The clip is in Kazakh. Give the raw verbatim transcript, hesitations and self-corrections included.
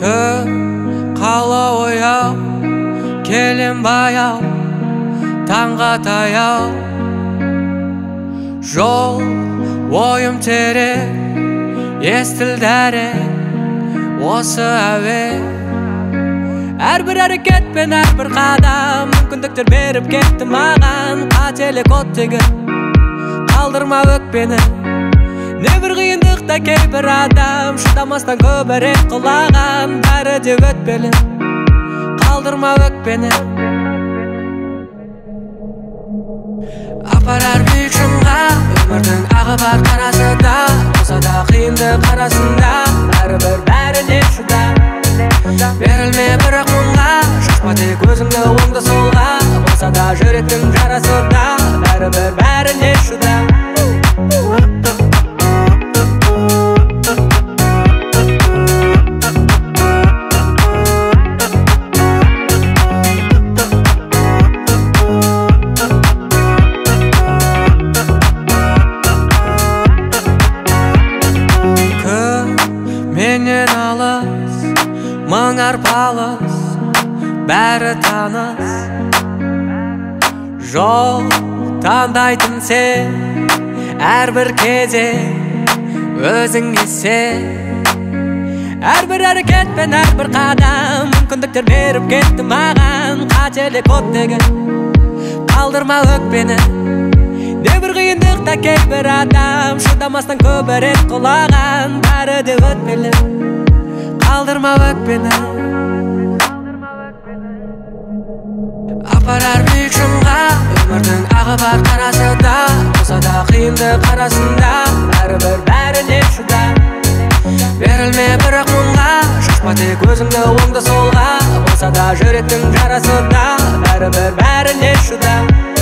түн қала ояу, келем баяу, таңға таяу. Жол ойым терең, естілді әрең осы әуе. Әрбір әрекет пен әрбір қадам мүмкіндіктер беріп кетті маған. Қателік оттегін қалдырма өкпені. Небір қиындықта кейбір адам шыдамастан көбірек құлаған. Бәрі де өтпелі, қалдырма өкпені. Апарар биік шыңға өмірдің ағы бар қарасы да. Болса да қиындық арасында бәрібір бәріне шыда. Берілме бірақ мұңға, шашпа тек өзіңді оңды солға. Болса да жүректің жарасы да бәрібір бәріне шыда. Менен алыс, мың арпалыс, бәрі таныс. Жол таңдайтын сен, әрбір кезең өзіңе сен. Әрбір әрекет пен әрбір қадам мүмкіндіктер беріп кетті маған. Қателік оттегін қалдырма өкпені. Небір қиындықта кейбір адам шыдамастан көбірек құлаған. Бәрі де өтпелі, қалдырма өкпені. Апарар биік шыңға өмірдің ағы бар қарасы да. Болса да қиындық арасында бәрібір бәріне шыда. Берілме бірақ мұңға, шашпа тек өзіңді оңды солға. Болса да жүректің жарасы да бәрібір бәріне шыда.